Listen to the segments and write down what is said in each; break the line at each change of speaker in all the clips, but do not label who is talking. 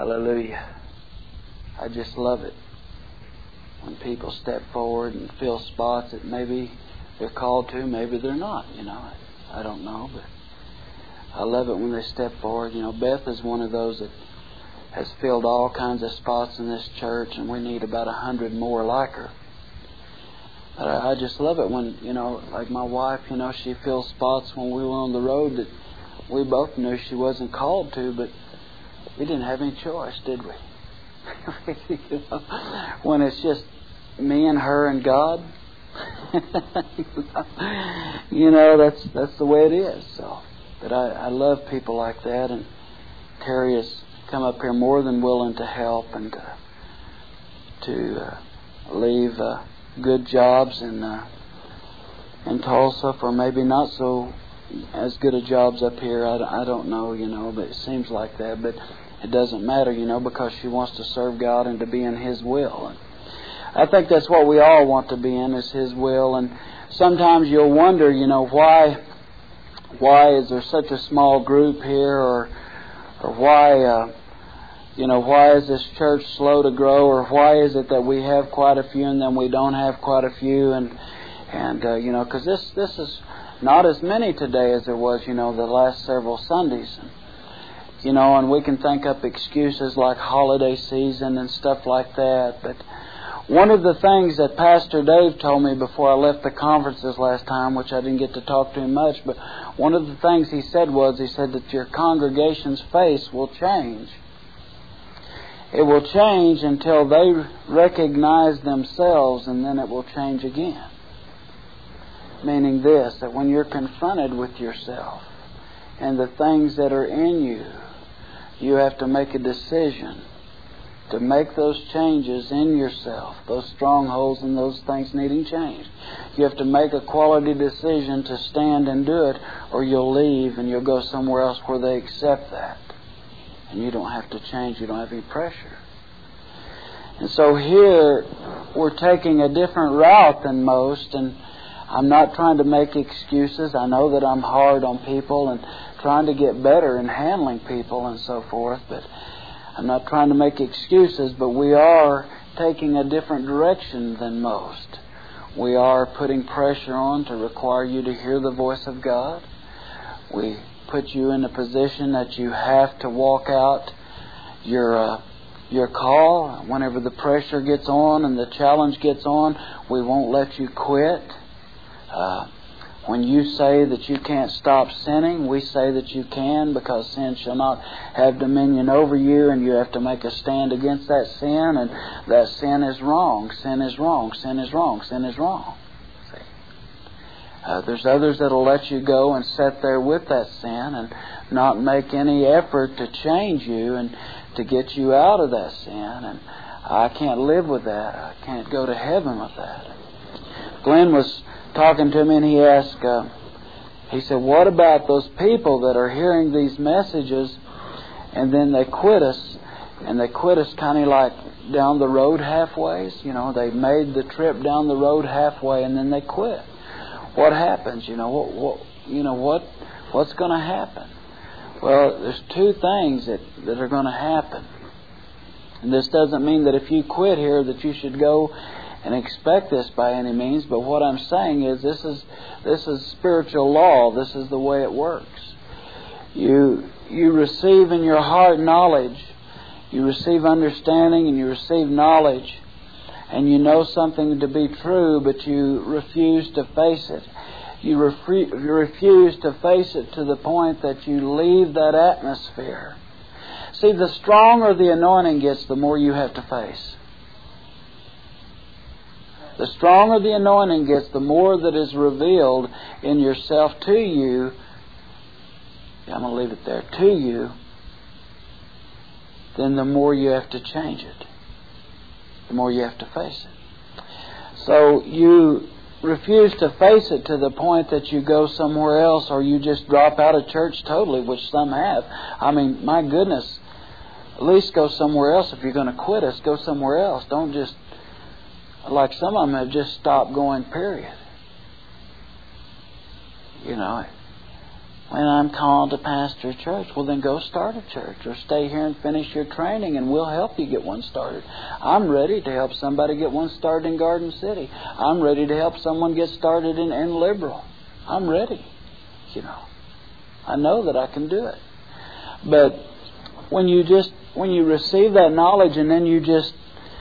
Hallelujah. I just love it when people step forward and fill spots that maybe they're called to, maybe they're not. I don't know, but I love it when they step forward. Beth is one of those that has filled all kinds of spots in this church, and we need about 100 more like her. But I just love it when, like my wife, she fills spots when we were on the road that we both knew she wasn't called to, but we didn't have any choice, did we? When it's just me and her and God, that's the way it is. So, but I love people like that, and Terry has come up here more than willing to help and to leave good jobs in Tulsa for maybe not so as good a jobs up here. I don't know, but it seems like that. But it doesn't matter, because she wants to serve God and to be in His will. And I think that's what we all want to be in, is His will. And sometimes you'll wonder, why is there such a small group here, or why, why is this church slow to grow, or why is it that we have quite a few and then we don't have quite a few, and because this is not as many today as there was, the last several Sundays. And we can think up excuses like holiday season and stuff like that. But one of the things that Pastor Dave told me before I left the conferences last time, which I didn't get to talk to him much, but one of the things he said that your congregation's face will change. It will change until they recognize themselves, and then it will change again. Meaning this, that when you're confronted with yourself and the things that are in you, you have to make a decision to make those changes in yourself, those strongholds and those things needing change. You have to make a quality decision to stand and do it, or you'll leave and you'll go somewhere else where they accept that. And you don't have to change. You don't have any pressure. And so here we're taking a different route than most, and I'm not trying to make excuses. I know that I'm hard on people and trying to get better in handling people and so forth, but I'm not trying to make excuses, but we are taking a different direction than most. We are putting pressure on to require you to hear the voice of God. We put you in a position that you have to walk out your call. Whenever the pressure gets on and the challenge gets on, we won't let you quit. When you say that you can't stop sinning, we say that you can, because sin shall not have dominion over you, and you have to make a stand against that sin, and that sin is wrong. Sin is wrong. Sin is wrong. Sin is wrong. There's others that will let you go and sit there with that sin and not make any effort to change you and to get you out of that sin. And I can't live with that. I can't go to heaven with that. Glenn was talking to me, and he asked, he said, what about those people that are hearing these messages and then they quit us, and they quit us kind of like down the road halfway? They made the trip down the road halfway and then they quit. What happens? What's going to happen? Well, there's two things that are going to happen. And this doesn't mean that if you quit here that you should go and expect this by any means, but what I'm saying is this is spiritual law. This is the way it works. You receive in your heart knowledge, you receive understanding, and you receive knowledge, and you know something to be true, but you refuse to face it. You refuse to face it to the point that you leave that atmosphere. See, the stronger the anointing gets, the more you have to face. The stronger the anointing gets, the more that is revealed in yourself to you. I'm going to leave it there. To you. Then the more you have to change it. The more you have to face it. So you refuse to face it to the point that you go somewhere else, or you just drop out of church totally, which some have. I mean, my goodness, at least go somewhere else. If you're going to quit us, go somewhere else. Don't just, like some of them have just stopped going, period. When I'm called to pastor a church, well then go start a church or stay here and finish your training and we'll help you get one started. I'm ready to help somebody get one started in Garden City. I'm ready to help someone get started in Liberal. I'm ready. I know that I can do it. But when you receive that knowledge and then you just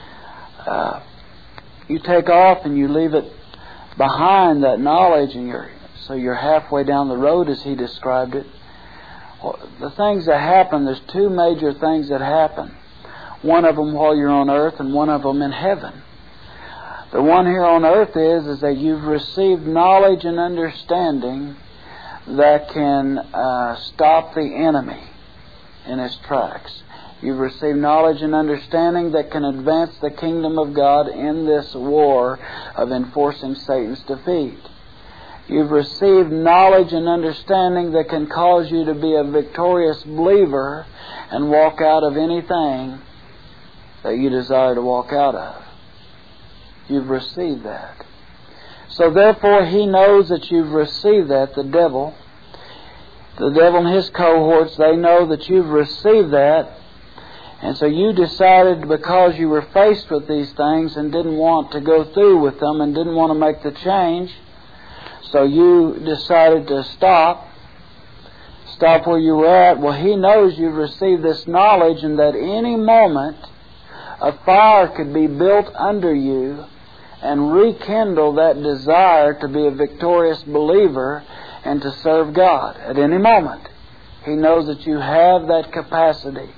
you take off and you leave it behind, that knowledge, and you're halfway down the road as he described it. Well, the things that happen, there's two major things that happen. One of them while you're on earth and one of them in heaven. The one here on earth is that you've received knowledge and understanding that can stop the enemy in his tracks. You've received knowledge and understanding that can advance the kingdom of God in this war of enforcing Satan's defeat. You've received knowledge and understanding that can cause you to be a victorious believer and walk out of anything that you desire to walk out of. You've received that. So therefore he knows that you've received that, the devil and his cohorts, they know that you've received that. And so you decided, because you were faced with these things and didn't want to go through with them and didn't want to make the change, so you decided to stop where you were at. Well, he knows you've received this knowledge and that any moment a fire could be built under you and rekindle that desire to be a victorious believer and to serve God at any moment. He knows that you have that capacity.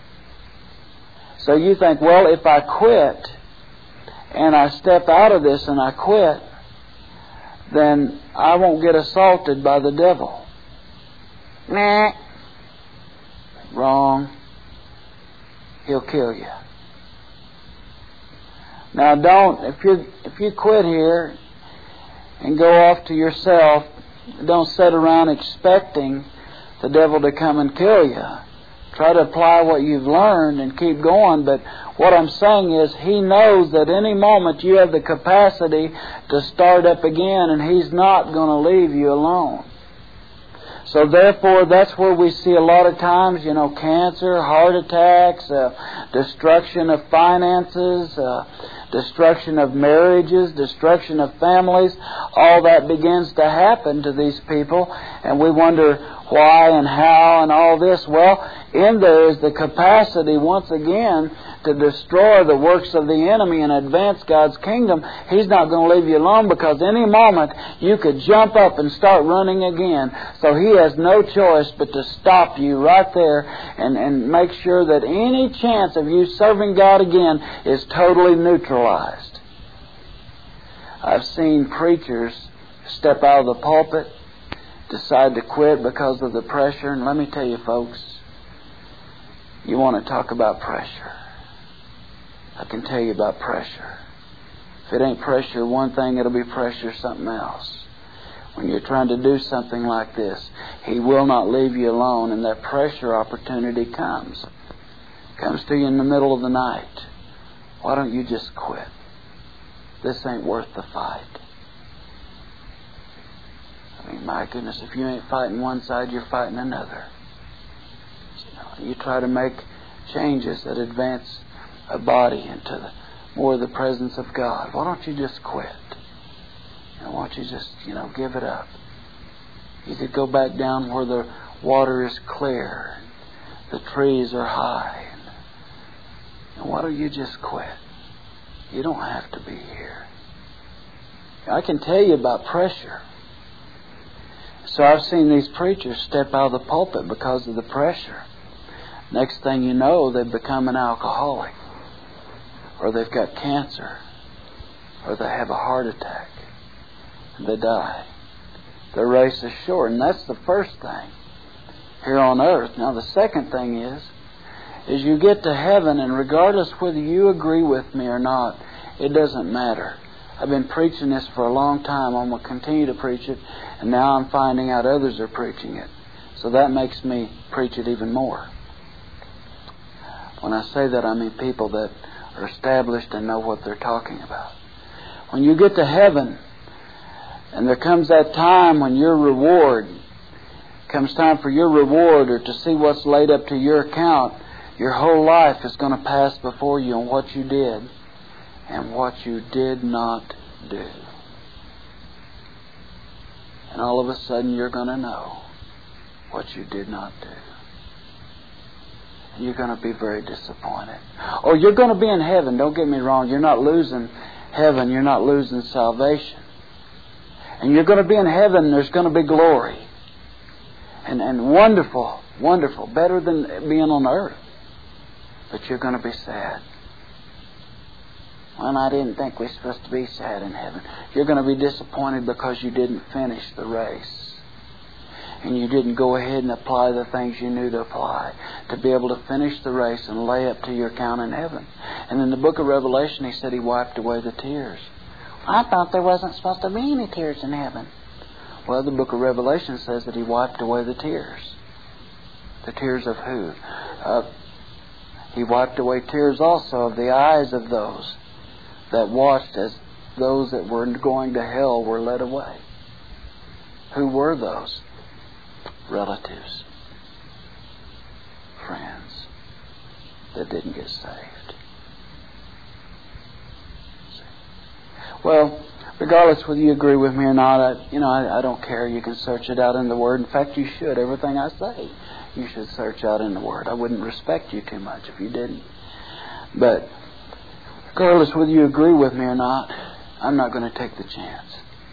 So you think, well, if I quit and I step out of this and I quit, then I won't get assaulted by the devil. Nah. Wrong. He'll kill you. Now if you quit here and go off to yourself, don't sit around expecting the devil to come and kill you. Try to apply what you've learned and keep going. But what I'm saying is he knows that any moment you have the capacity to start up again, and he's not going to leave you alone. So therefore, that's where we see a lot of times, cancer, heart attacks, destruction of finances, destruction of marriages, destruction of families. All that begins to happen to these people, and we wonder why and how and all this. Well, in there is the capacity, once again, to destroy the works of the enemy and advance God's kingdom. He's not going to leave you alone, because any moment you could jump up and start running again. So he has no choice but to stop you right there and make sure that any chance of you serving God again is totally neutralized. I've seen preachers step out of the pulpit, decide to quit because of the pressure. And let me tell you, folks, you want to talk about pressure. I can tell you about pressure. If it ain't pressure one thing, it'll be pressure something else. When you're trying to do something like this, he will not leave you alone, and that pressure opportunity comes to you in the middle of the night. Why don't you just quit? This ain't worth the fight. I mean, my goodness, if you ain't fighting one side, you're fighting another. You try to make changes that advance a body into more of the presence of God. Why don't you just quit? Why don't you just, give it up? You could go back down where the water is clear, the trees are high. And why don't you just quit? You don't have to be here. I can tell you about pressure. So I've seen these preachers step out of the pulpit because of the pressure. Next thing you know, they've become an alcoholic, or they've got cancer, or they have a heart attack, and they die. The race is short, and that's the first thing here on earth. Now the second thing is you get to heaven, and regardless whether you agree with me or not, it doesn't matter. I've been preaching this for a long time. I'm going to continue to preach it, and now I'm finding out others are preaching it. So that makes me preach it even more. When I say that, I mean people that are established and know what they're talking about. When you get to heaven, and there comes that time when your reward comes time for your reward or to see what's laid up to your account, your whole life is going to pass before you on what you did and what you did not do. And all of a sudden you're going to know what you did not do. And you're going to be very disappointed. Or you're going to be in heaven. Don't get me wrong. You're not losing heaven. You're not losing salvation. And you're going to be in heaven. There's going to be glory. And wonderful, wonderful. Better than being on earth. But you're going to be sad. Well, I didn't think we were supposed to be sad in heaven. You're going to be disappointed because you didn't finish the race. And you didn't go ahead and apply the things you knew to apply to be able to finish the race and lay up to your account in heaven. And in the book of Revelation, he said he wiped away the tears. I thought there wasn't supposed to be any tears in heaven. Well, the book of Revelation says that he wiped away the tears. The tears of who? He wiped away tears also of the eyes of those that watched as those that were going to hell were led away. Who were those? Relatives, friends that didn't get saved. Well, regardless whether you agree with me or not, I don't care. You can search it out in the Word. In fact, you should. Everything I say, you should search out in the Word. I wouldn't respect you too much if you didn't. But regardless whether you agree with me or not, I'm not going to take the chance.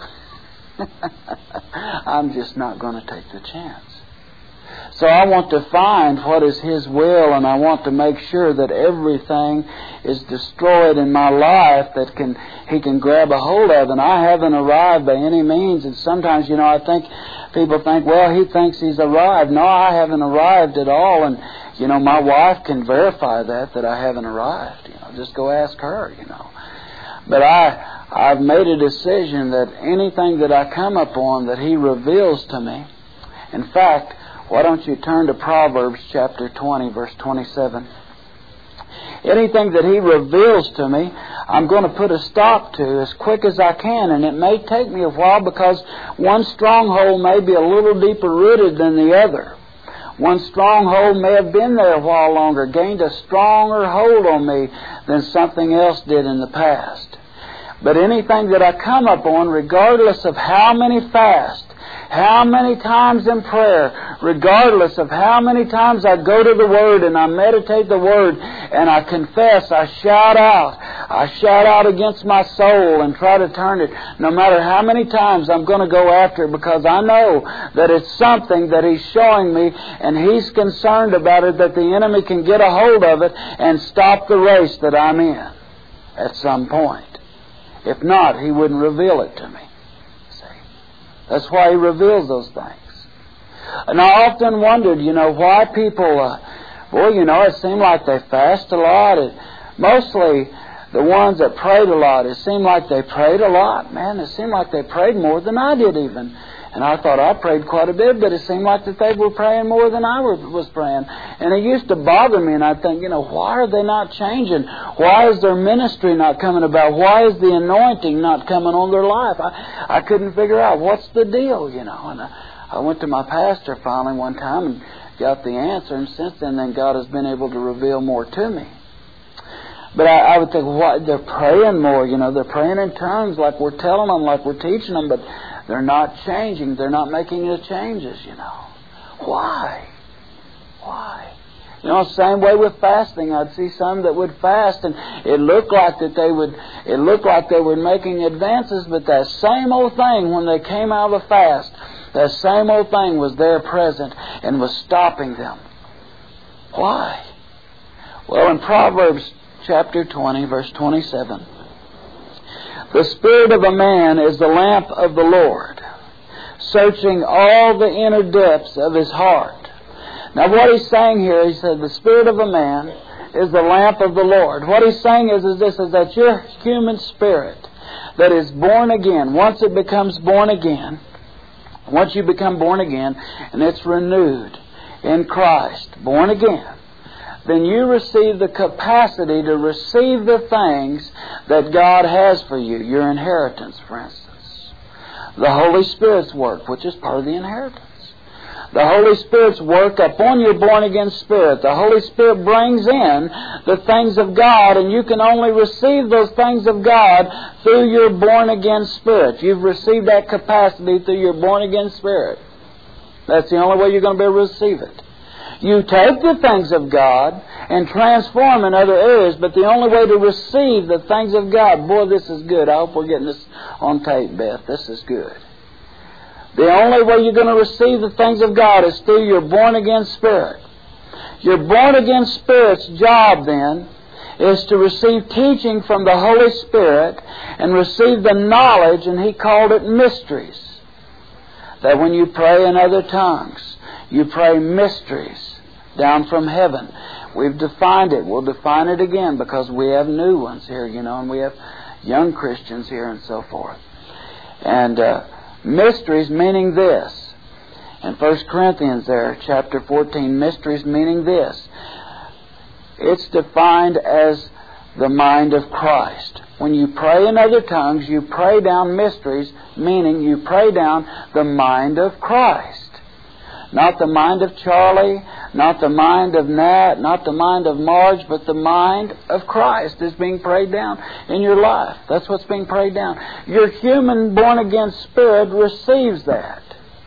I'm just not going to take the chance. So I want to find what is His will, and I want to make sure that everything is destroyed in my life that He can grab a hold of. And I haven't arrived by any means. And sometimes, I think people think, well, he thinks he's arrived. No, I haven't arrived at all. And, my wife can verify that I haven't arrived. Just go ask her, But I've made a decision that anything that I come upon that He reveals to me. In fact, why don't you turn to Proverbs chapter 20, verse 27. Anything that He reveals to me, I'm going to put a stop to as quick as I can. And it may take me a while because one stronghold may be a little deeper rooted than the other. One stronghold may have been there a while longer, gained a stronger hold on me than something else did in the past. But anything that I come upon, regardless of how many fast, how many times in prayer, regardless of how many times I go to the Word and I meditate the Word and I confess, I shout out against my soul and try to turn it. No matter how many times I'm going to go after it, because I know that it's something that He's showing me and He's concerned about it, that the enemy can get a hold of it and stop the race that I'm in at some point. If not, He wouldn't reveal it to me. That's why He reveals those things. And I often wondered, why people, it seemed like they fast a lot. Mostly the ones that prayed a lot, it seemed like they prayed a lot. Man, it seemed like they prayed more than I did even. And I thought I prayed quite a bit, but it seemed like that they were praying more than I was praying. And it used to bother me, and I'd think, why are they not changing? Why is their ministry not coming about? Why is the anointing not coming on their life? I couldn't figure out what's the deal, And I went to my pastor finally one time and got the answer, and since then God has been able to reveal more to me. But I would think, why they're praying more, they're praying in tongues like we're telling them, like we're teaching them, but they're not changing. They're not making the changes, Why? Why? Same way with fasting. I'd see some that would fast and it looked like they were making advances, but that same old thing when they came out of the fast, that same old thing was there present and was stopping them. Why? Well, in Proverbs chapter 20, verse 27, the spirit of a man is the lamp of the Lord, searching all the inner depths of his heart. Now what he's saying here, he said the spirit of a man is the lamp of the Lord. What he's saying is that your human spirit that is born again, once it becomes born again, once you become born again and it's renewed in Christ, born again, then you receive the capacity to receive the things that God has for you. Your inheritance, for instance. The Holy Spirit's work, which is part of the inheritance. The Holy Spirit's work upon your born-again spirit. The Holy Spirit brings in the things of God, and you can only receive those things of God through your born-again spirit. You've received that capacity through your born-again spirit. That's the only way you're going to be able to receive it. You take the things of God and transform in other areas, but the only way to receive the things of God, boy, this is good. I hope we're getting this on tape, Beth. This is good. The only way you're going to receive the things of God is through your born-again spirit. Your born-again spirit's job, then, is to receive teaching from the Holy Spirit and receive the knowledge, and He called it mysteries. That when you pray in other tongues, you pray mysteries down from heaven. We've defined it. We'll define it again because we have new ones here, and we have young Christians here and so forth. And mysteries meaning this. In 1 Corinthians there, chapter 14, mysteries meaning this. It's defined as the mind of Christ. When you pray in other tongues, you pray down mysteries, meaning you pray down the mind of Christ. Not the mind of Charlie, not the mind of Nat, not the mind of Marge, but the mind of Christ is being prayed down in your life. That's what's being prayed down. Your human born-again spirit receives that.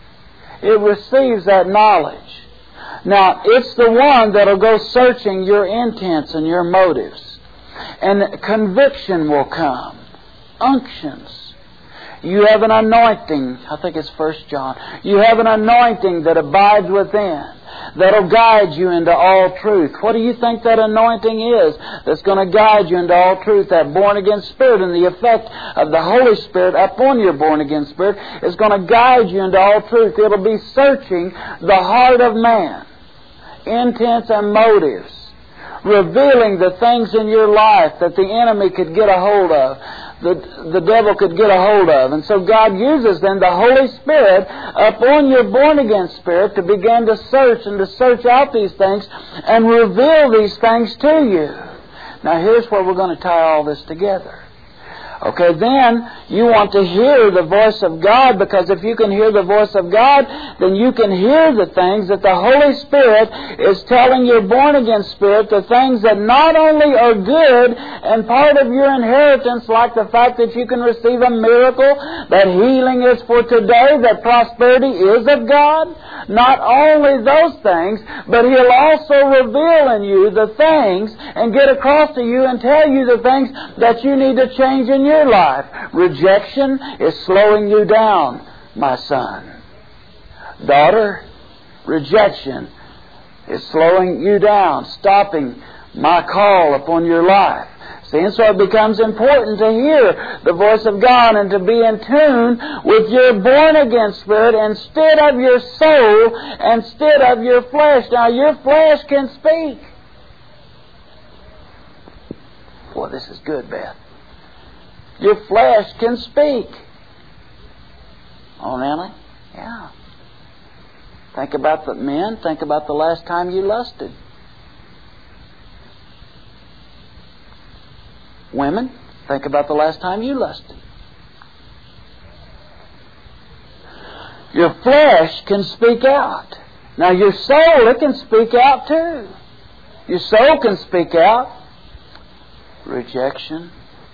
It receives that knowledge. Now, it's the one that'll go searching your intents and your motives. And conviction will come. Unctions. You have an anointing. I think it's 1 John. You have an anointing that abides within, that'll guide you into all truth. What do you think that anointing is that's going to guide you into all truth? That born-again spirit, and the effect of the Holy Spirit upon your born-again spirit is going to guide you into all truth. It'll be searching the heart of man, intents and motives, revealing the things in your life that the enemy could get a hold of, the devil could get a hold of. And so God uses then the Holy Spirit upon your born-again spirit to begin to search and to search out these things and reveal these things to you. Now here's where we're going to tie all this together. Okay, then you want to hear the voice of God, because if you can hear the voice of God, then you can hear the things that the Holy Spirit is telling your born-again spirit, the things that not only are good and part of your inheritance, like the fact that you can receive a miracle, that healing is for today, that prosperity is of God. Not only those things, but He'll also reveal in you the things and get across to you and tell you the things that you need to change in your life. Rejection is slowing you down, my son. Daughter, rejection is slowing you down, stopping my call upon your life. See, and so it becomes important to hear the voice of God and to be in tune with your born-again spirit instead of your soul, instead of your flesh. Now, your flesh can speak. Boy, this is good, Beth. Your flesh can speak. Oh, Nellie? Yeah. Think about the men. Think about the last time you lusted. Women, think about the last time you lusted. Your flesh can speak out. Now your soul, it can speak out too. Your soul can speak out. Rejection.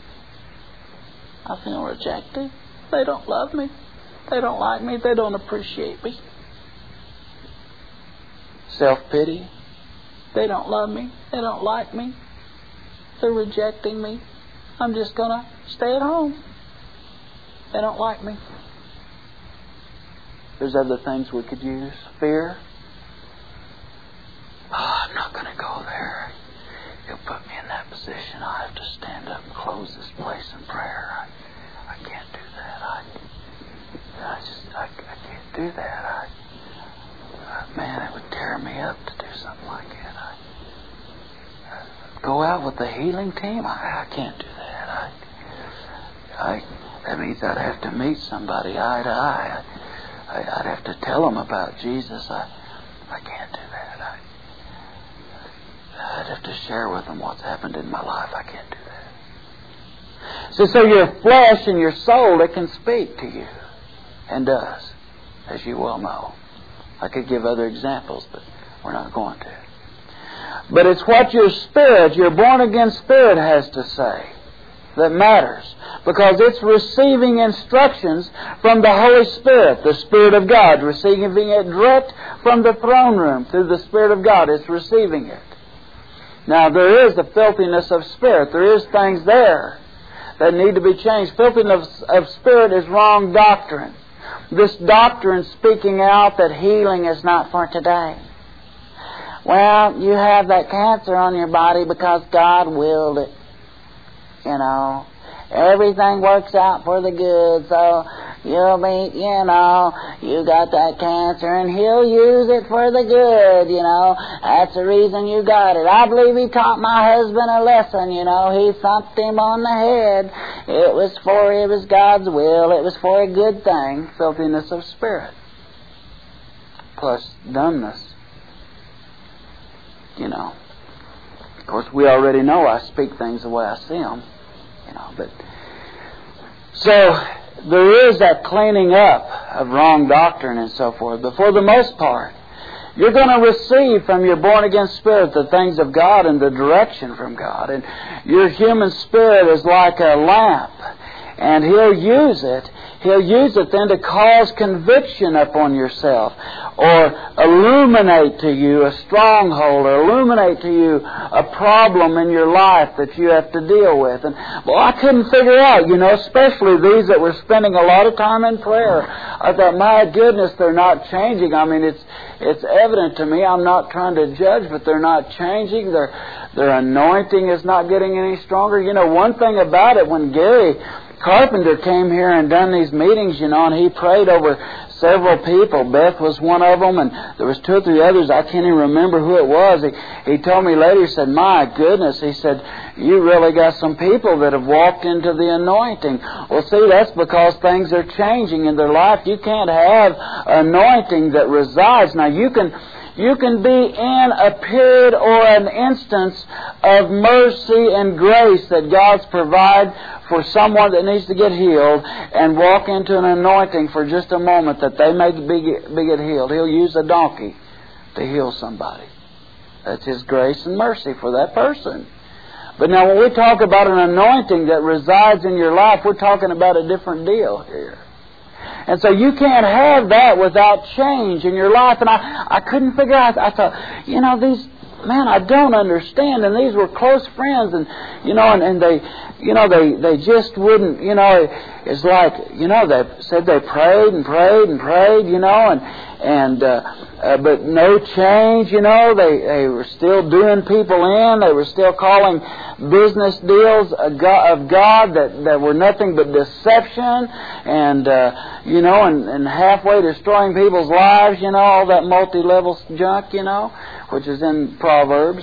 I feel rejected. They don't love me. They don't like me. They don't appreciate me. Self-pity. They don't love me. They don't like me. They're rejecting me. I'm just going to stay at home. They don't like me. There's other things we could use. Fear. Oh, I'm not going to go there. He'll put me in that position. I have to stand up and close this place in prayer. I can't do that. I can't do that. Man, it would tear me up to do something like that. Go out with the healing team? I can't do that. That means I'd have to meet somebody eye to eye. I'd have to tell them about Jesus. I can't do that. I'd have to share with them what's happened in my life. I can't do that. So your flesh and your soul, it can speak to you. And does, as you well know. I could give other examples, but we're not going to. But it's what your spirit, your born-again spirit, has to say that matters, because it's receiving instructions from the Holy Spirit, the Spirit of God, receiving it direct from the throne room through the Spirit of God. It's receiving it. Now, there is a filthiness of spirit. There is things there that need to be changed. Filthiness of spirit is wrong doctrine. This doctrine speaking out that healing is not for today. Well, you have that cancer on your body because God willed it. You know, everything works out for the good, so you'll be, you got that cancer and He'll use it for the good, That's the reason you got it. I believe He taught my husband a lesson, He thumped him on the head. It was God's will. It was for a good thing. Filthiness of spirit. Plus dumbness. Of course, we already know I speak things the way I see them, but so there is that cleaning up of wrong doctrine and so forth. But for the most part, you're going to receive from your born-again spirit the things of God and the direction from God. And your human spirit is like a lamp, and He'll use it. He'll use it then to cause conviction upon yourself, or illuminate to you a stronghold, or illuminate to you a problem in your life that you have to deal with. And I couldn't figure out, especially these that were spending a lot of time in prayer. I thought, my goodness, they're not changing. I mean, it's evident to me. I'm not trying to judge, but they're not changing. Their anointing is not getting any stronger. One thing about it, when Gary Carpenter came here and done these meetings, and he prayed over several people. Beth was one of them, and there was 2 or 3 others. I can't even remember who it was. He told me later, he said, my goodness, he said, you really got some people that have walked into the anointing. Well, see, that's because things are changing in their life. You can't have anointing that resides. Now, you can be in a period or an instance of mercy and grace that God's provided for someone that needs to get healed, and walk into an anointing for just a moment that they may be get healed. He'll use a donkey to heal somebody. That's His grace and mercy for that person. But now when we talk about an anointing that resides in your life, we're talking about a different deal here. And so you can't have that without change in your life. And I couldn't figure out. I thought, these, I don't understand. And these were close friends, and they just wouldn't. It's like they said they prayed and prayed and prayed, but no change. They were still doing people in. They were still calling business deals of God that were nothing but deception, and and halfway destroying people's lives. All that multi-level junk. Which is in Proverbs.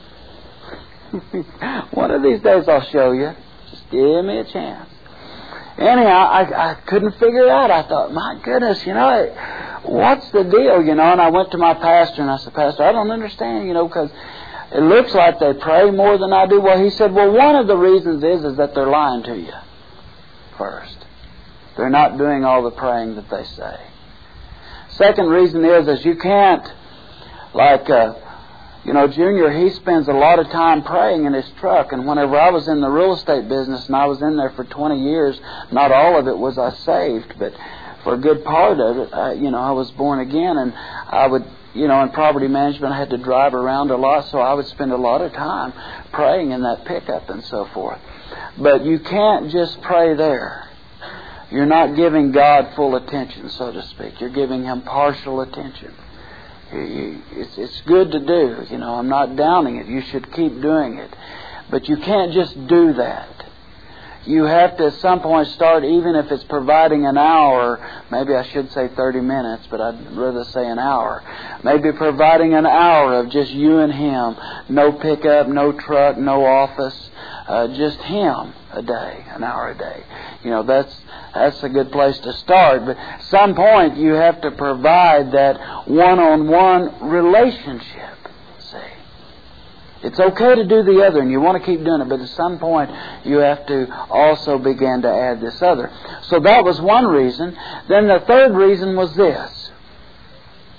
One of these days I'll show you. Just give me a chance. Anyhow, I couldn't figure it out. I thought, my goodness, what's the deal, And I went to my pastor and I said, Pastor, I don't understand, because it looks like they pray more than I do. Well, he said, well, one of the reasons is that they're lying to you first. They're not doing all the praying that they say. Second reason is you can't, like, Junior, he spends a lot of time praying in his truck. And whenever I was in the real estate business, and I was in there for 20 years, not all of it was I saved, but for a good part of it, I was born again. And I would, in property management, I had to drive around a lot, so I would spend a lot of time praying in that pickup and so forth. But you can't just pray there. You're not giving God full attention, so to speak. You're giving Him partial attention. It's good to do. I'm not downing it. You should keep doing it. But you can't just do that. You have to at some point start, even if it's providing an hour, maybe I should say 30 minutes, but I'd rather say an hour. Maybe providing an hour of just you and Him. No pickup, no truck, no office. Just Him a day, an hour a day. That's a good place to start. But at some point you have to provide that one-on-one relationship. See, it's okay to do the other, and you want to keep doing it, but at some point you have to also begin to add this other. So that was one reason. Then the third reason was this.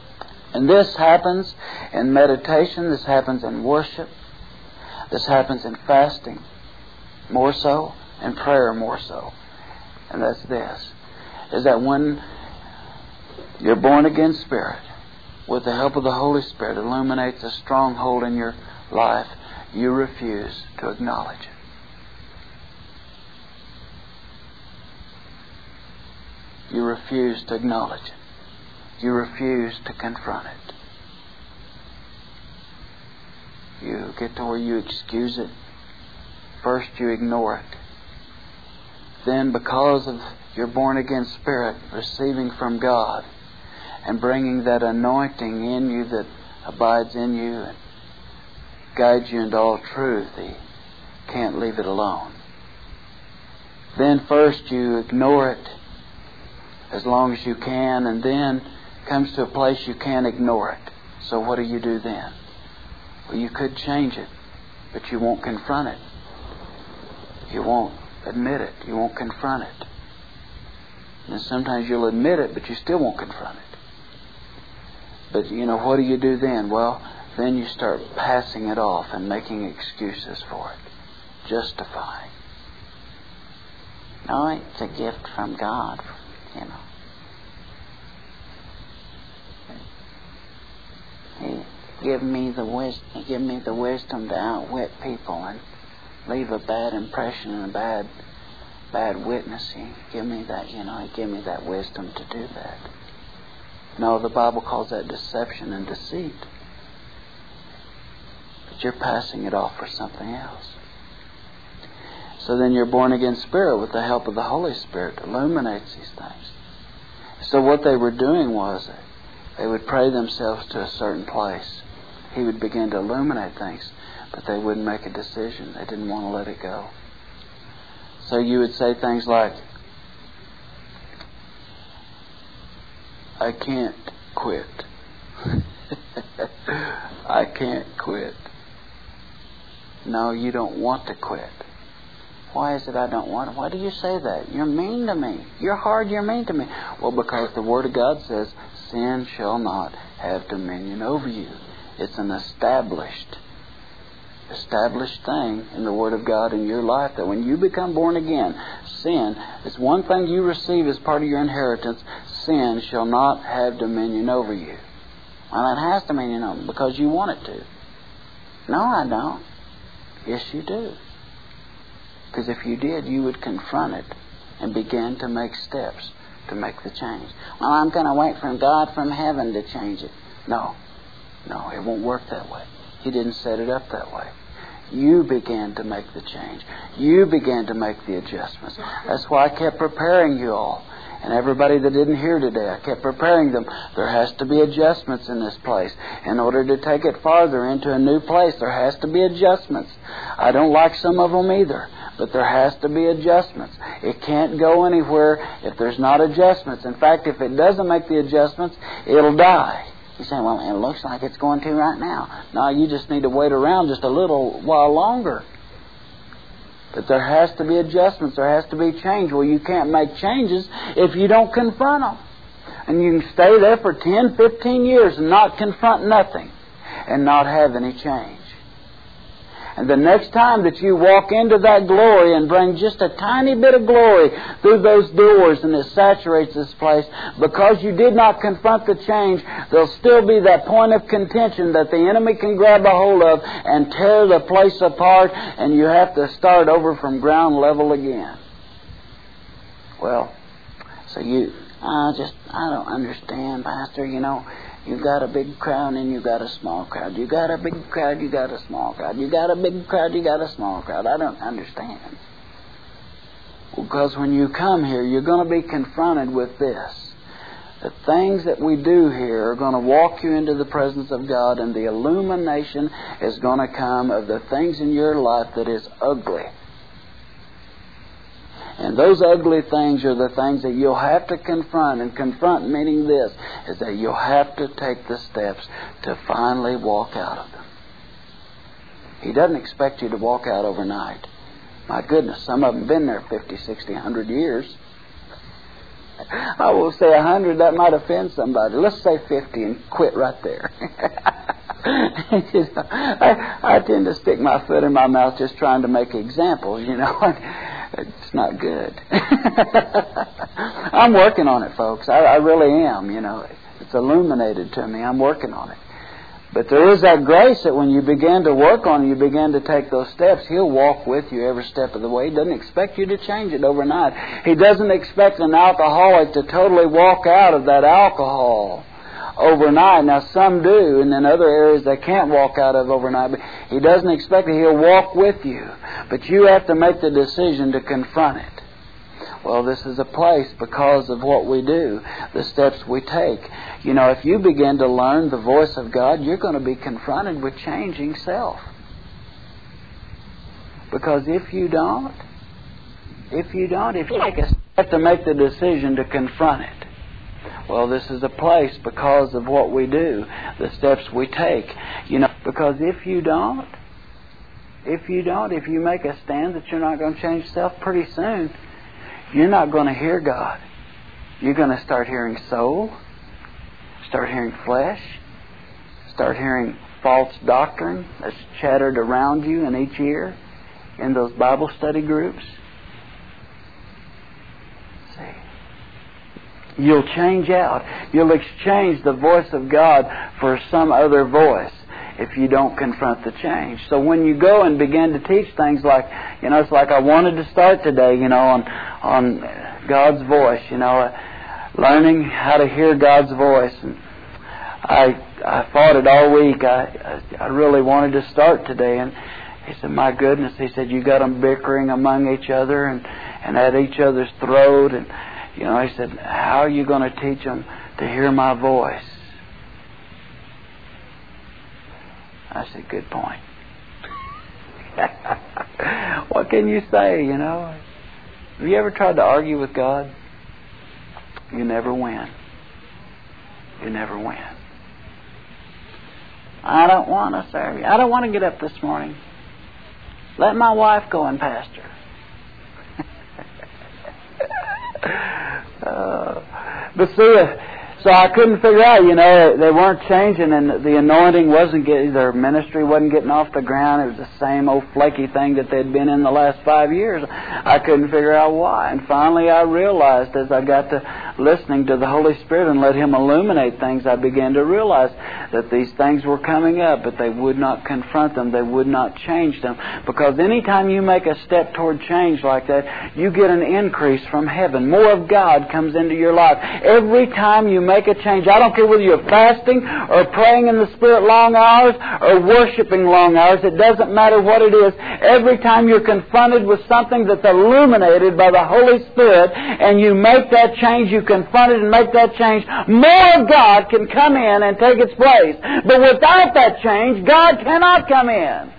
And this happens in meditation, this happens in worship, this happens in fasting, more so, and prayer more so. And that's this, is that when your born again spirit, with the help of the Holy Spirit, illuminates a stronghold in your life, you refuse to acknowledge it. You refuse to acknowledge it. You refuse to confront it. You get to where you excuse it. First you ignore it. Then, because of your born again spirit receiving from God and bringing that anointing in you that abides in you and guides you into all truth, He can't leave it alone. Then first you ignore it as long as you can, and then comes to a place you can't ignore it. So what do you do then? Well, you could change it, but you won't confront it. You won't admit it. You won't confront it. And sometimes you'll admit it, but you still won't confront it. But, what do you do then? Well, then you start passing it off and making excuses for it. Justifying. No, it's a gift from God, He give me the wisdom to outwit people and leave a bad impression and a bad witness. He give me that, He give me that wisdom to do that. No, the Bible calls that deception and deceit. But you're passing it off for something else. So then your born again spirit, with the help of the Holy Spirit, illuminates these things. So what they were doing was they would pray themselves to a certain place. He would begin to illuminate things, but they wouldn't make a decision. They didn't want to let it go. So you would say things like, I can't quit. I can't quit. No, you don't want to quit. Why is it I don't want to? Why do you say that? You're mean to me. You're hard, you're mean to me. Well, because the Word of God says, sin shall not have dominion over you. It's an established thing in the Word of God in your life, that when you become born again, sin is one thing you receive as part of your inheritance. Sin shall not have dominion over you. Well, it has dominion over you because you want it to. No, I don't. Yes, you do. Because if you did, you would confront it and begin to make steps to make the change. Well, I'm going to wait for God from heaven to change it. No, it won't work that way. He didn't set it up that way. You began to make the change. You began to make the adjustments. That's why I kept preparing you all. And everybody that didn't hear today, I kept preparing them. There has to be adjustments in this place. In order to take it farther into a new place, there has to be adjustments. I don't like some of them either, but there has to be adjustments. It can't go anywhere if there's not adjustments. In fact, if it doesn't make the adjustments, it'll die. You say, well, it looks like it's going to right now. No, you just need to wait around just a little while longer. But there has to be adjustments. There has to be change. Well, you can't make changes if you don't confront them. And you can stay there for 10, 15 years and not confront nothing and not have any change. And the next time that you walk into that glory and bring just a tiny bit of glory through those doors and it saturates this place, because you did not confront the change, there'll still be that point of contention that the enemy can grab a hold of and tear the place apart, and you have to start over from ground level again. Well, so I don't understand, Pastor, You've got a big crowd and you've got a small crowd. You got a big crowd, you got a small crowd. You got a big crowd, you got a small crowd. I don't understand. Because when you come here, you're going to be confronted with this. The things that we do here are going to walk you into the presence of God, and the illumination is going to come of the things in your life that is ugly. And those ugly things are the things that you'll have to confront. And confront meaning this, is that you'll have to take the steps to finally walk out of them. He doesn't expect you to walk out overnight. My goodness, some of them have been there 50, 60, 100 years. I will say 100. That might offend somebody. Let's say 50 and quit right there. I tend to stick my foot in my mouth just trying to make examples, It's not good. I'm working on it, folks. I really am, It's illuminated to me. I'm working on it. But there is that grace that when you begin to work on it, you begin to take those steps, He'll walk with you every step of the way. He doesn't expect you to change it overnight. He doesn't expect an alcoholic to totally walk out of that alcohol overnight. Now, some do, and in other areas they can't walk out of overnight. But He doesn't expect it. He'll walk with you. But you have to make the decision to confront it. Well, this is a place because of what we do, the steps we take. If you begin to learn the voice of God, you're going to be confronted with changing self. Because if you take a step to make the decision to confront it, well, this is a place because of what we do, the steps we take. Because if you make a stand that you're not going to change self, pretty soon, you're not going to hear God. You're going to start hearing soul, start hearing flesh, start hearing false doctrine that's chattered around you in each ear in those Bible study groups. See, you'll change out. You'll exchange the voice of God for some other voice if you don't confront the change. So when you go and begin to teach things like, it's like I wanted to start today, on God's voice, learning how to hear God's voice. And I fought it all week. I really wanted to start today. And he said, my goodness, he said, you got them bickering among each other and at each other's throat. And, he said, how are you going to teach them to hear my voice? I said, good point. What can you say, Have you ever tried to argue with God? You never win. You never win. I don't want to serve you. I don't want to get up this morning. Let my wife go and pastor. But see, so I couldn't figure out, they weren't changing, and the anointing wasn't getting, their ministry wasn't getting off the ground. It was the same old flaky thing that they'd been in the last 5 years. I couldn't figure out why. And finally I realized as I got to listening to the Holy Spirit and let Him illuminate things, I began to realize that these things were coming up, but they would not confront them. They would not change them. Because anytime you make a step toward change like that, you get an increase from heaven. More of God comes into your life. Every time you make a change, I don't care whether you're fasting or praying in the Spirit long hours or worshiping long hours, it doesn't matter what it is. Every time you're confronted with something that's illuminated by the Holy Spirit and you make that change, you confront it and make that change, more of God can come in and take its place. But without that change, God cannot come in.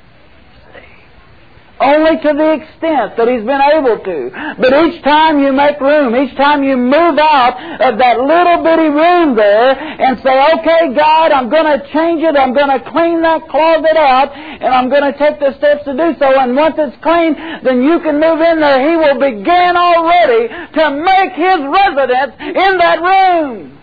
Only to the extent that He's been able to. But each time you make room, each time you move out of that little bitty room there and say, okay, God, I'm going to change it, I'm going to clean that closet out, and I'm going to take the steps to do so. And once it's clean, then you can move in there. He will begin already to make His residence in that room.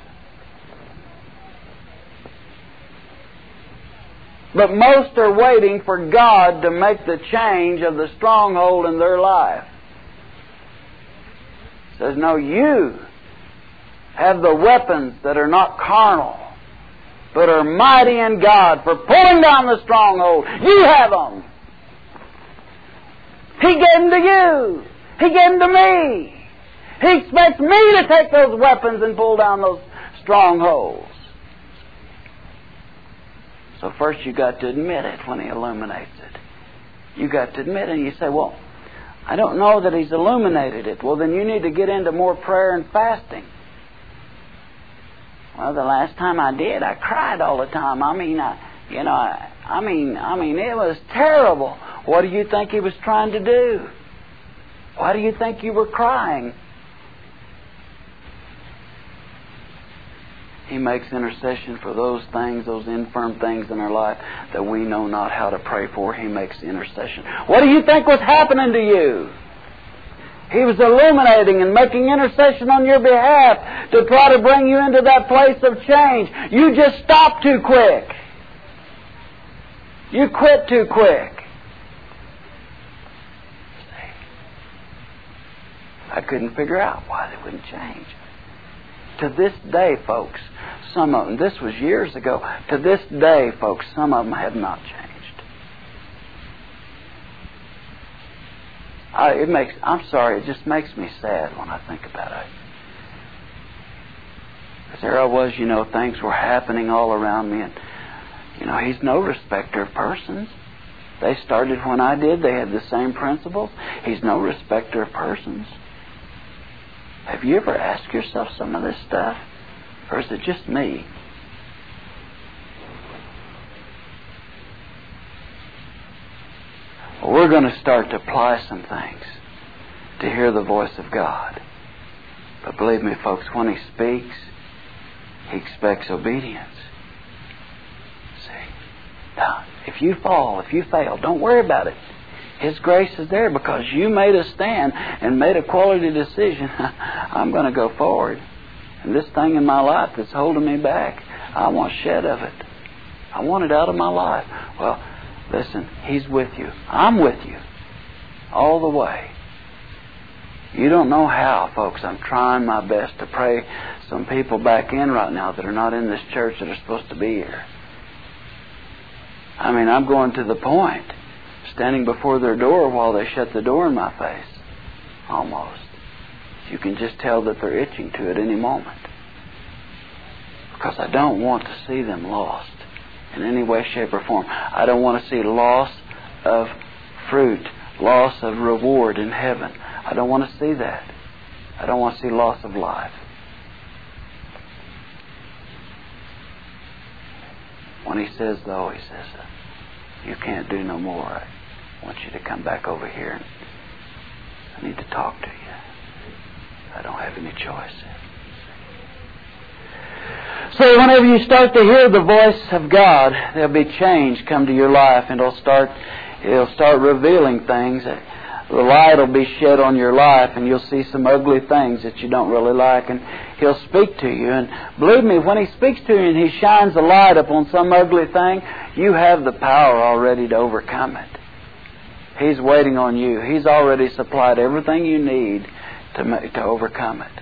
But most are waiting for God to make the change of the stronghold in their life. It says, no, you have the weapons that are not carnal, but are mighty in God for pulling down the stronghold. You have them. He gave them to you. He gave them to me. He expects me to take those weapons and pull down those strongholds. So first you got to admit it when He illuminates it. You got to admit it. And you say, well, I don't know that He's illuminated it. Well, then you need to get into more prayer and fasting. Well, the last time I did, I cried all the time. I mean, it was terrible. What do you think He was trying to do? Why do you think you were crying? He makes intercession for those things, those infirm things in our life that we know not how to pray for. He makes intercession. What do you think was happening to you? He was illuminating and making intercession on your behalf to try to bring you into that place of change. You just stopped too quick. You quit too quick. I couldn't figure out why they wouldn't change. To this day, folks, some of them, this was years ago, to this day, folks, some of them have not changed. I'm sorry, it just makes me sad when I think about it. Because there I was, things were happening all around me, and, He's no respecter of persons. They started when I did. They had the same principles. He's no respecter of persons. Have you ever asked yourself some of this stuff? Or is it just me? Well, we're going to start to apply some things to hear the voice of God. But believe me, folks, when He speaks, He expects obedience. See? Now, if you fall, if you fail, don't worry about it. His grace is there because you made a stand and made a quality decision. I'm going to go forward. And this thing in my life that's holding me back, I want shed of it. I want it out of my life. Well, listen, He's with you. I'm with you all the way. You don't know how, folks. I'm trying my best to pray some people back in right now that are not in this church that are supposed to be here. I mean, I'm going to the point, standing before their door while they shut the door in my face. Almost. You can just tell that they're itching to at any moment. Because I don't want to see them lost in any way, shape, or form. I don't want to see loss of fruit, loss of reward in heaven. I don't want to see that. I don't want to see loss of life. When He says, though, He says, you can't do no more. I want you to come back over here, and I need to talk to you. I don't have any choice. So whenever you start to hear the voice of God, there'll be change come to your life, and it'll start revealing things. The light will be shed on your life, and you'll see some ugly things that you don't really like, and He'll speak to you. And believe me, when He speaks to you and He shines a light upon some ugly thing, you have the power already to overcome it. He's waiting on you. He's already supplied everything you need to overcome it.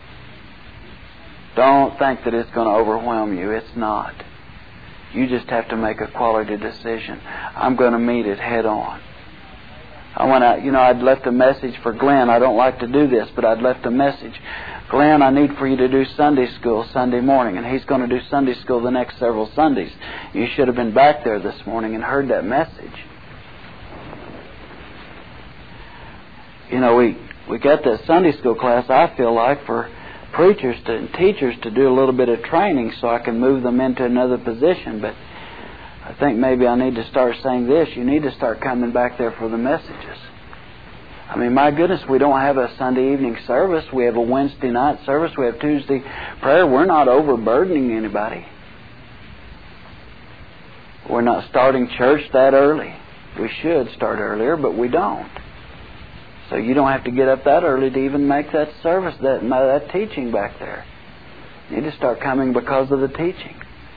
Don't think that it's going to overwhelm you. It's not. You just have to make a quality decision. I'm going to meet it head on. I went out, I'd left a message for Glenn. I don't like to do this, but I'd left a message. Glenn, I need for you to do Sunday school Sunday morning. And he's going to do Sunday school the next several Sundays. You should have been back there this morning and heard that message. We got that Sunday school class, I feel like, for preachers and teachers to do a little bit of training so I can move them into another position. But I think maybe I need to start saying this. You need to start coming back there for the messages. I mean, my goodness, we don't have a Sunday evening service. We have a Wednesday night service. We have Tuesday prayer. We're not overburdening anybody. We're not starting church that early. We should start earlier, but we don't. So you don't have to get up that early to even make that service, that teaching back there. You need to start coming because of the teaching.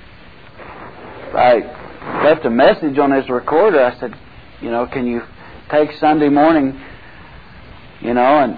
I left a message on his recorder. I said, can you take Sunday morning, and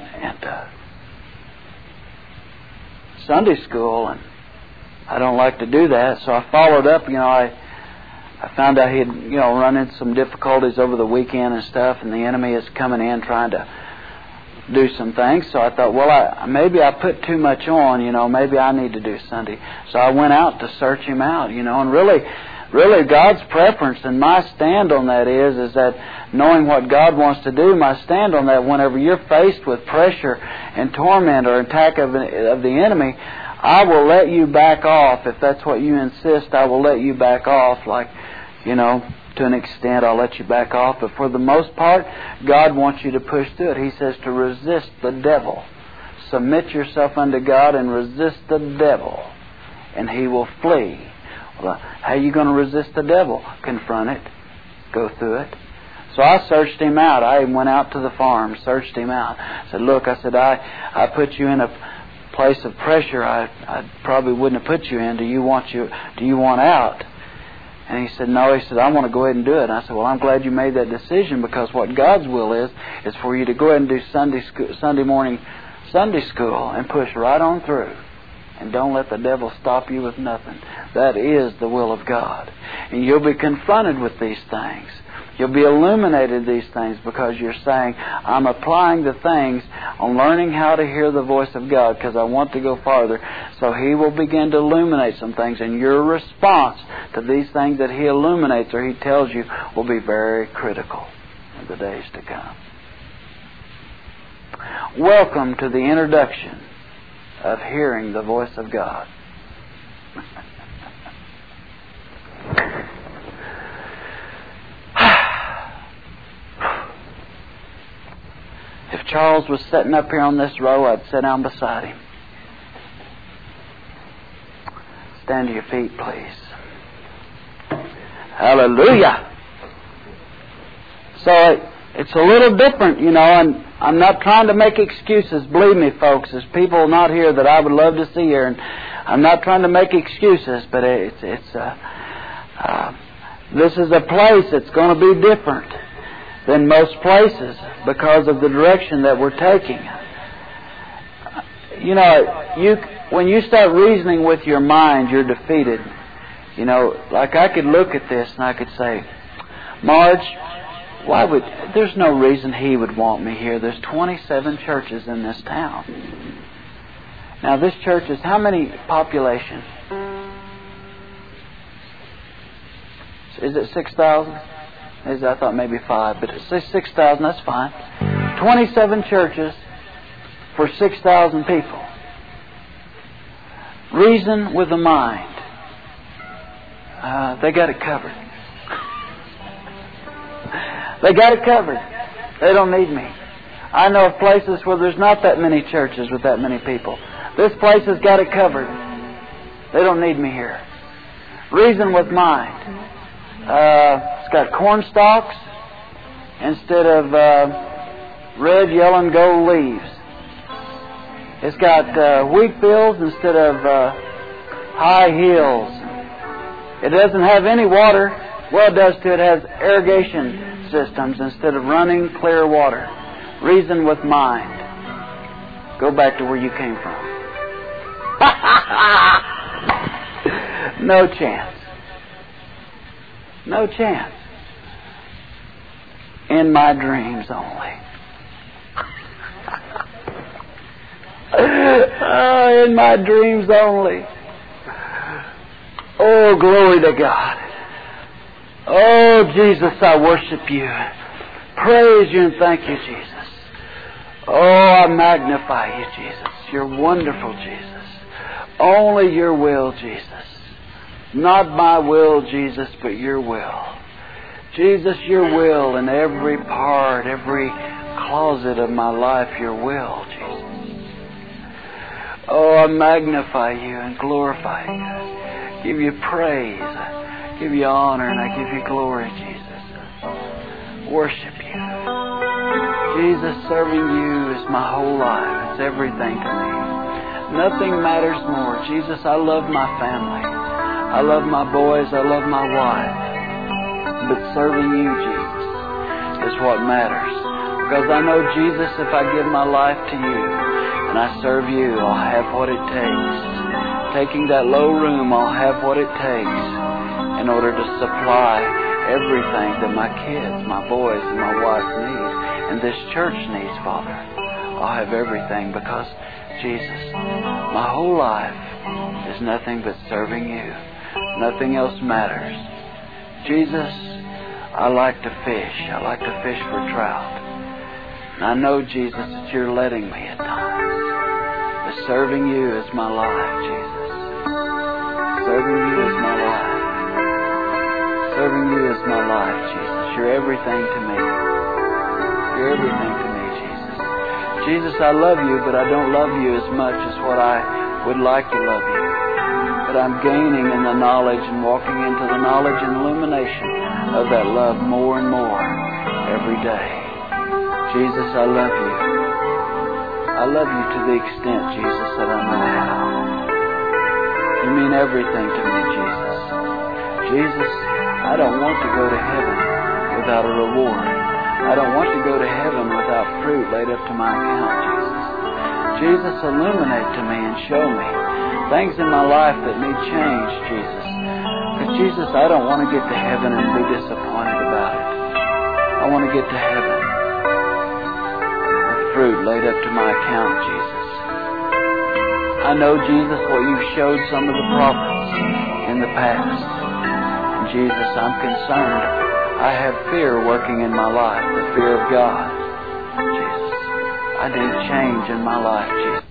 Sunday school? And I don't like to do that. So I followed up. I found out he had, run into some difficulties over the weekend and stuff, and the enemy is coming in trying to do some things. So I thought, maybe I put too much on, maybe I need to do Sunday. So I went out to search him out, and really God's preference and my stand on that is that knowing what God wants to do, my stand on that, whenever you're faced with pressure and torment or attack of the enemy, I will let you back off. If that's what you insist, I will let you back off. To an extent, I'll let you back off. But for the most part, God wants you to push through it. He says to resist the devil. Submit yourself unto God and resist the devil, and he will flee. Well, how are you going to resist the devil? Confront it. Go through it. So I searched him out. I went out to the farm, searched him out. I said, look, I said, I put you in a place of pressure I probably wouldn't have put you in. Do you want out? And he said, no. He said, I want to go ahead and do it. And I said, well, I'm glad you made that decision, because what God's will is for you to go ahead and do Sunday morning Sunday school and push right on through. And don't let the devil stop you with nothing. That is the will of God. And you'll be confronted with these things. You'll be illuminated these things, because you're saying, I'm applying the things on learning how to hear the voice of God, because I want to go farther. So He will begin to illuminate some things, and your response to these things that He illuminates or He tells you will be very critical in the days to come. Welcome to the introduction of hearing the voice of God. If Charles was sitting up here on this row, I'd sit down beside him. Stand to your feet, please. Hallelujah. So it's a little different, and I'm not trying to make excuses. Believe me, folks, there's people not here that I would love to see here, and I'm not trying to make excuses, but this is a place that's going to be different than most places because of the direction that we're taking. When you start reasoning with your mind, you're defeated. Like I could look at this and I could say, Marge, there's no reason he would want me here. There's 27 churches in this town. Now this church is how many population? Is it 6,000? I thought maybe 5, but say 6,000, that's fine. 27 churches for 6,000 people. Reason with the mind. They got it covered. They got it covered. They don't need me. I know of places where there's not that many churches with that many people. This place has got it covered. They don't need me here. Reason with mind. It's got corn stalks instead of red, yellow, and gold leaves. It's got wheat fields instead of high hills. It doesn't have any water. Well, it does too. It has irrigation systems instead of running clear water. Reason with mind. Go back to where you came from. No chance. No chance. In my dreams only. In my dreams only. Oh, glory to God. Oh, Jesus, I worship you. Praise you and thank you, Jesus. Oh, I magnify you, Jesus. You're wonderful, Jesus. Only your will, Jesus. Not my will, Jesus, but your will. Jesus, your will in every part, every closet of my life, your will, Jesus. Oh, I magnify you and glorify you. Give you praise. I give you honor and I give you glory, Jesus. Worship you. Jesus, serving you is my whole life. It's everything to me. Nothing matters more. Jesus, I love my family. I love my boys, I love my wife. But serving you, Jesus, is what matters. Because I know, Jesus, if I give my life to you and I serve you, I'll have what it takes. Taking that low room, I'll have what it takes in order to supply everything that my kids, my boys, and my wife need. And this church needs, Father. I'll have everything because, Jesus, my whole life is nothing but serving you. Nothing else matters. Jesus, I like to fish. I like to fish for trout. And I know, Jesus, that you're letting me at times. But serving you is my life, Jesus. Serving you is my life. Serving you is my life, Jesus. You're everything to me. You're everything to me, Jesus. Jesus, I love you, but I don't love you as much as what I would like to love you. But I'm gaining in the knowledge and walking into the knowledge and illumination of that love more and more. every day. Jesus, I love you. I love you to the extent, Jesus, that I know how. You mean everything to me, Jesus. Jesus, I don't want to go to heaven without a reward. I don't want to go to heaven without fruit laid up to my account, Jesus. Jesus, illuminate to me and show me things in my life that need change, Jesus. But Jesus, I don't want to get to heaven and be disappointed about it. I want to get to heaven with fruit laid up to my account, Jesus. I know, Jesus, what you showed some of the prophets in the past. And Jesus, I'm concerned. I have fear working in my life, the fear of God. Jesus, I need change in my life, Jesus.